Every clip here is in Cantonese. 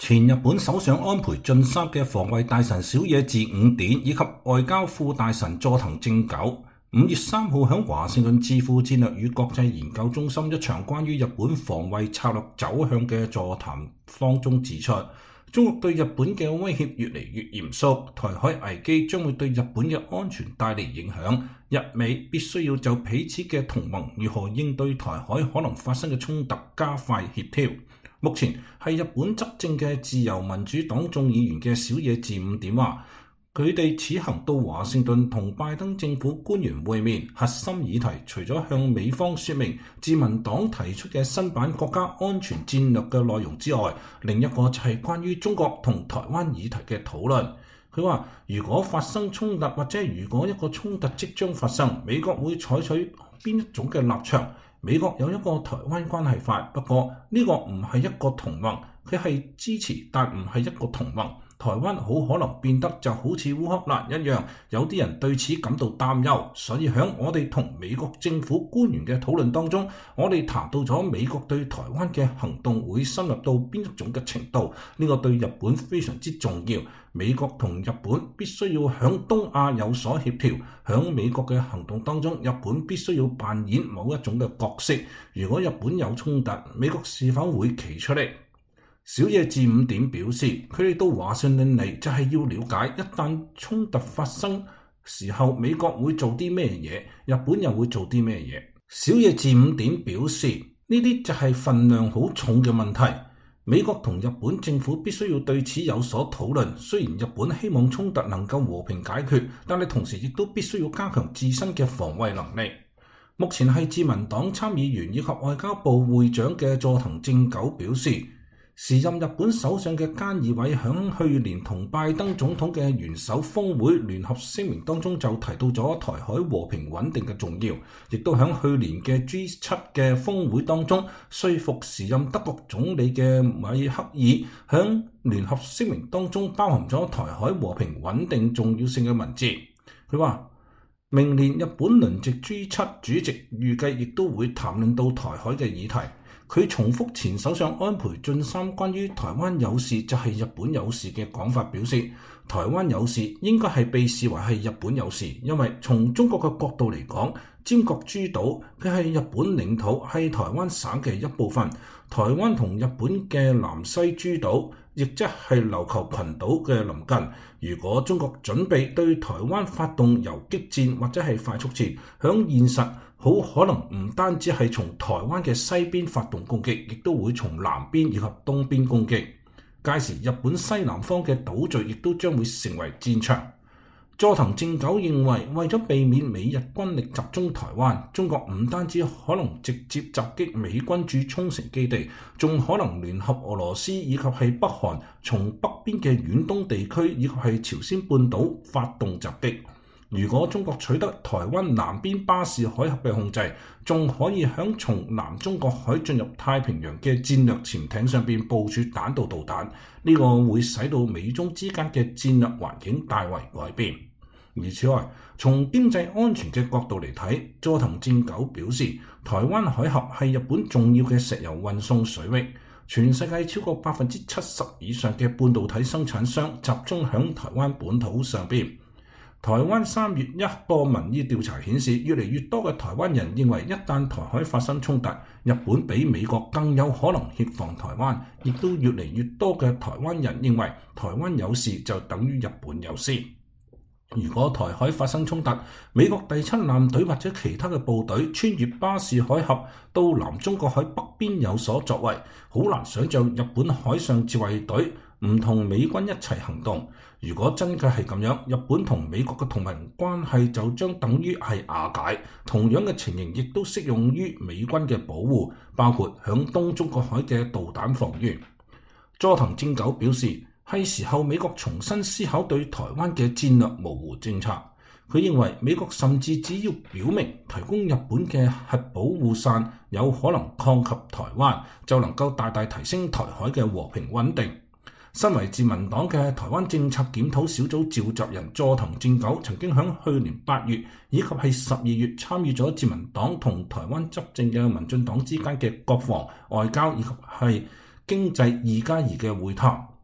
前日本首相安倍晉三嘅防衛大臣小野寺五典以及外交副大臣佐藤正久5月3號喺華盛頓智庫戰略與國際研究中心一場關於日本防衛策略走向嘅座談當中指出，中國對日本嘅威脅越嚟越嚴肅，台海危機將會對日本嘅安全帶嚟影響，日美必須要就彼此嘅同盟如何應對台海可能發生嘅衝突加快協調。目前係日本執政嘅自由民主黨眾議員嘅小野寺五典話，佢哋此行到華盛頓同拜登政府官員會面，核心議題除咗向美方說明自民黨提出嘅新版國家安全戰略嘅內容之外，另一個就係關於中國同台灣議題嘅討論。佢話，如果發生衝突或者如果一個衝突即將發生，美國會採取邊一種嘅立場？美國有一個台灣關係法，不過呢個唔係一個同盟，佢係支持但唔係一個同盟。台灣好可能變得就好似烏克蘭一樣，有啲人對此感到擔憂，所以喺我哋同美國政府官員嘅討論當中，我哋談到咗美國對台灣嘅行動會深入到邊一種嘅程度，呢個對日本非常之重要。美國同日本必須要響東亞有所協調，響美國嘅行動當中，日本必須要扮演某一種嘅角色。如果日本有衝突，美國是否會企出嚟？小野寺五典表示，佢哋到華盛頓嚟就係要了解，一旦衝突發生時候，美國會做啲咩嘢，日本又會做啲咩嘢。小野寺五典表示，呢啲就係分量好重嘅問題，美國同日本政府必須要對此有所討論。雖然日本希望衝突能夠和平解決，但係同時亦都必須要加強自身嘅防衛能力。目前係自民黨參議員以及外交部會長嘅佐藤正久表示，時任日本首相嘅菅義偉響去年同拜登總統嘅元首峰會聯合聲明當中就提到咗台海和平穩定嘅重要，亦都響去年嘅 G7 嘅峰會當中說服時任德國總理嘅米克爾響聯合聲明當中包含咗台海和平穩定重要性嘅文字。佢話，明年日本輪值 G7 主席預計亦都會談論到台海嘅議題。佢重複前首相安倍晉三關於台灣有事就係日本有事嘅講法，表示台灣有事應該係被視為係日本有事，因為從中國嘅角度嚟講，尖閣諸島佢係日本領土，係台灣省嘅一部分。台灣同日本嘅南西諸島，亦即係琉球群島嘅鄰近。如果中國準備對台灣發動游擊戰或者係快速戰，響現實好可能唔單止係從台灣嘅西邊發動攻擊，亦都會從南邊以及東邊攻擊。屆時日本西南方嘅島嶼亦都將會成為戰場。佐藤正久認為，為咗避免美日軍力集中台灣，中國唔單止可能直接襲擊美軍駐沖繩基地，仲可能聯合俄羅斯以及係北韓，從北邊嘅遠東地區以及係朝鮮半島發動襲擊。如果中國取得台灣南邊巴士海峽嘅控制，仲可以響從南中國海進入太平洋嘅戰略潛艇上邊部署彈道導彈，呢個會使到美中之間嘅戰略環境大為改變。而此外，從經濟安全嘅角度嚟睇，佐藤正久表示，台灣海峽係日本重要嘅石油運送水域，全世界超過70%以上嘅半導體生產商集中響台灣本土上邊。台灣3月一個民意調查顯示，越嚟越多嘅台灣人認為，一旦台海發生衝突，日本比美國更有可能協防台灣，亦都越嚟越多嘅台灣人認為，台灣有事就等於日本有事。如果台海發生衝突，美國第7艦隊或者其他嘅部隊穿越巴士海峽到南中國海北邊有所作為，好難想像日本海上自衛隊唔同美軍一齊行動。如果真嘅係咁樣，日本同美國嘅同盟關係就將等於係瓦解。同樣嘅情形亦都適用於美軍嘅保護，包括響東中國海嘅導彈防禦。佐藤正久表示，係時候美國重新思考對台灣嘅戰略模糊政策。佢認為美國甚至只要表明提供日本嘅核保護傘有可能抗及台灣，就能夠大大提升台海嘅和平穩定。身為自民黨嘅台灣政策檢討小組召集人佐藤正久曾經喺去年8月以及係12月參與咗自民黨同台灣執政嘅民進黨之間嘅國防、外交以及係經濟2+2嘅會談。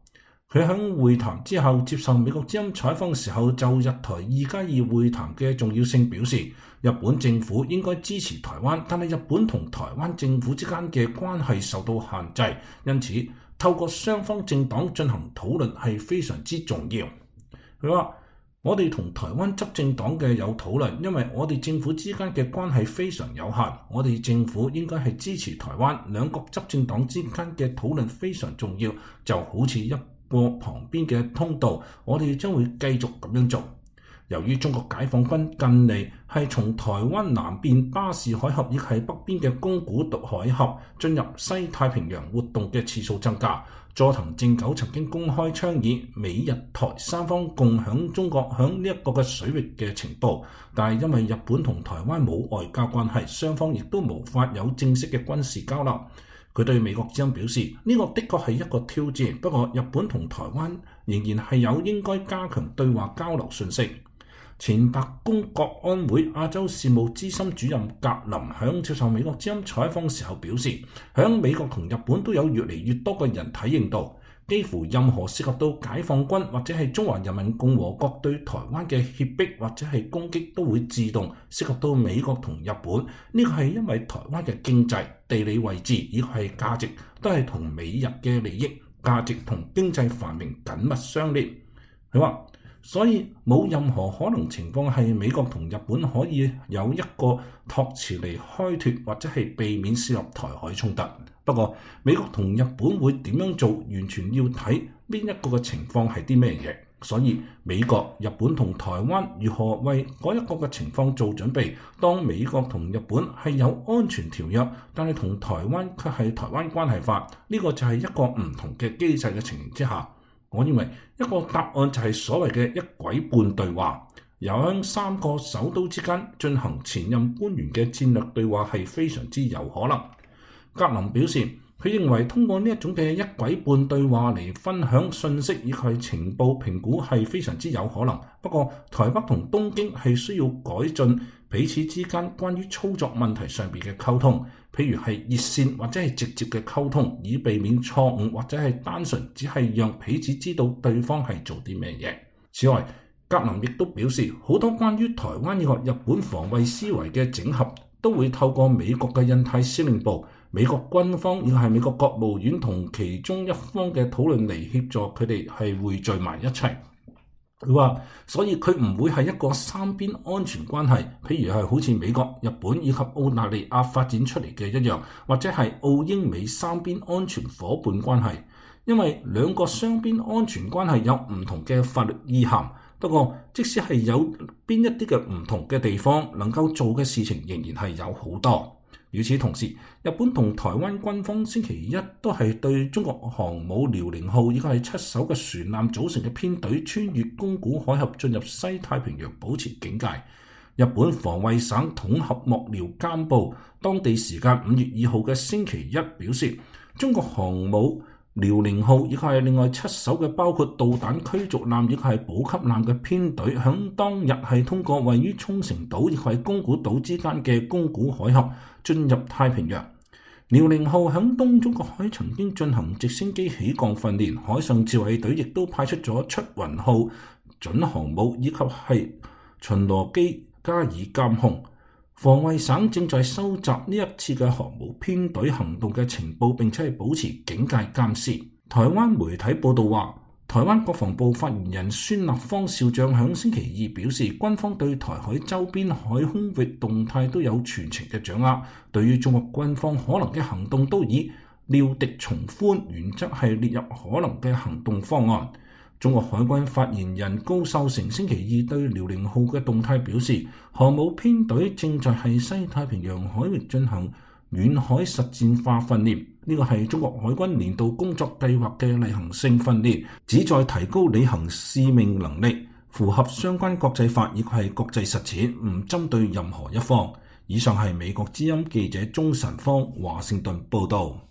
佢喺會談之後接受美國之音採訪時候，就日台2+2會談嘅重要性表示，日本政府應該支持台灣，但係日本同台灣政府之間嘅關係受到限制，因此透過雙方政黨進行討論係非常之重要。佢話：我哋同台灣執政黨嘅有討論，因為我哋政府之間嘅關係非常有限，我哋政府應該係支持台灣。兩國執政黨之間嘅討論非常重要，就好似一個旁邊嘅通道，我哋將會繼續咁樣做。由於中國解放軍近嚟係從台灣南邊巴士海峽，亦係北邊嘅宮古島海峽進入西太平洋活動嘅次數增加，佐藤正久曾經公開倡議美日台三方共享中國響呢一個嘅水域嘅情報，但係因為日本同台灣冇外交關係，雙方亦都無法有正式嘅軍事交流。佢對美國之音表示，呢個的確係一個挑戰，不過日本同台灣仍然係有應該加強對話交流信息。前白宮國安會亞洲事務資深主任格林響接受美國之音採訪時候表示，響美國同日本都有越嚟越多嘅人體認到，幾乎任何涉及到解放軍或者係中華人民共和國對台灣嘅脅迫或者係攻擊都會自動涉及到美國同日本。呢個係因為台灣嘅經濟、地理位置以及係價值都係同美日嘅利益、價值同經濟繁榮緊密相連。佢話，所以冇任何可能情況係美國同日本可以有一個托詞嚟開脫或者係避免涉入台海衝突。不過美國同日本會點樣做，完全要睇邊一個嘅情況係啲咩嘢。所以美國、日本同台灣如何為嗰一個嘅情況做準備？當美國同日本係有安全條約，但係同台灣卻係台灣關係法，呢個就係一個唔同嘅機制嘅情形之下。我認為一個答案就係所謂嘅一軌半對話，由喺三個首都之間進行前任官員嘅戰略對話係非常之有可能。格林表示，佢認為通過呢一種嘅一軌半對話嚟分享信息以及情報評估係非常之有可能。不過台北同東京係需要改進彼此之間關於操作問題上邊嘅溝通，譬如係熱線或者係直接嘅溝通，以避免錯誤或者係單純只係讓彼此知道對方係做啲咩嘢。此外，格林亦都表示，好多關於台灣以及日本防衛思維嘅整合都會透過美國嘅印太司令部、美國軍方以及係美國國務院同其中一方嘅討論嚟協助佢哋係匯聚埋一齊。佢話，所以佢唔會係一個三邊安全關係，譬如係好似美國、日本以及澳大利亞發展出嚟嘅一樣，或者係澳英美三邊安全夥伴關係，因為兩個雙邊安全關係有唔同嘅法律意涵。不過，即使係有邊一啲嘅唔同嘅地方，能夠做嘅事情仍然係有好多。與此同時，日本同台灣軍方星期一都係對中國航母遼寧號以及係7艘嘅船艦組成嘅編隊穿越宮古海峽進入西太平洋保持警戒。日本防衛省統合幕僚監部當地時間5月2號嘅星期一表示，中國航母遼寧號以及係另外7艘嘅包括導彈驅逐艦以及係補給艦嘅編隊，響當日係通過位於沖繩島以及係宮古島之間嘅宮古海峽進入太平洋。遼寧號響東中國海曾經進行直升機起降訓練，海上自衛隊亦都派出咗出雲號準航母以及係巡邏機加以監控。防衛省正在收集呢一次嘅航母編隊行動嘅情報，並且係保持警戒監視。台灣媒體報道話，台灣國防部發言人孫立方少將響星期二表示，軍方對台海周邊海空域動態都有全程嘅掌握，對於中國軍方可能嘅行動都以料敵從寬原則係列入可能嘅行動方案。中國海軍發言人高秀成星期二對遼寧號嘅動態表示，航母編隊正在係西太平洋海域進行遠海實戰化訓練，呢個係中國海軍年度工作計劃嘅例行性訓練，旨在提高履行使命能力，符合相關國際法亦係國際實踐，唔針對任何一方。以上係美國之音記者鍾晨芳華盛頓報道。